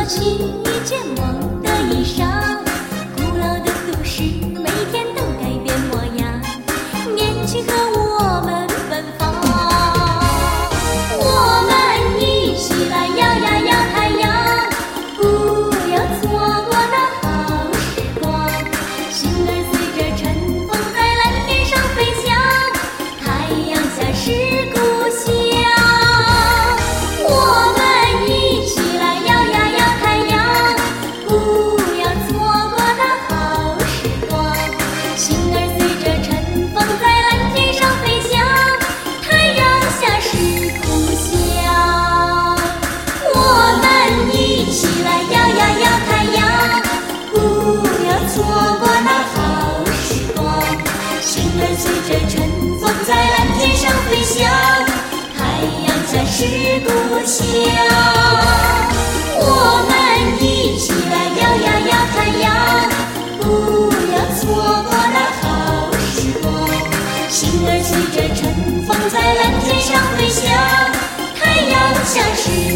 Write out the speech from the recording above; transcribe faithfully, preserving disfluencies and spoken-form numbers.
去一件梦的衣裳，古老的都市每天都改变模样，年轻和我们奔放，我们一起来摇呀摇太阳，不要错过那好时光。心儿随着晨风在蓝天上飞翔，太阳下是故乡。我们一起来摇呀摇太阳，不要错过那好时光。心儿随着晨风在蓝天上飞翔，太阳下是故乡。我们一起来摇呀摇太阳，不要错过那好时光。心儿随着晨风在蓝天上飞翔，太阳下是故乡。我们一起来摇呀摇太阳，不要错过那好时光。心儿随着晨风在蓝天上飞翔，太阳下是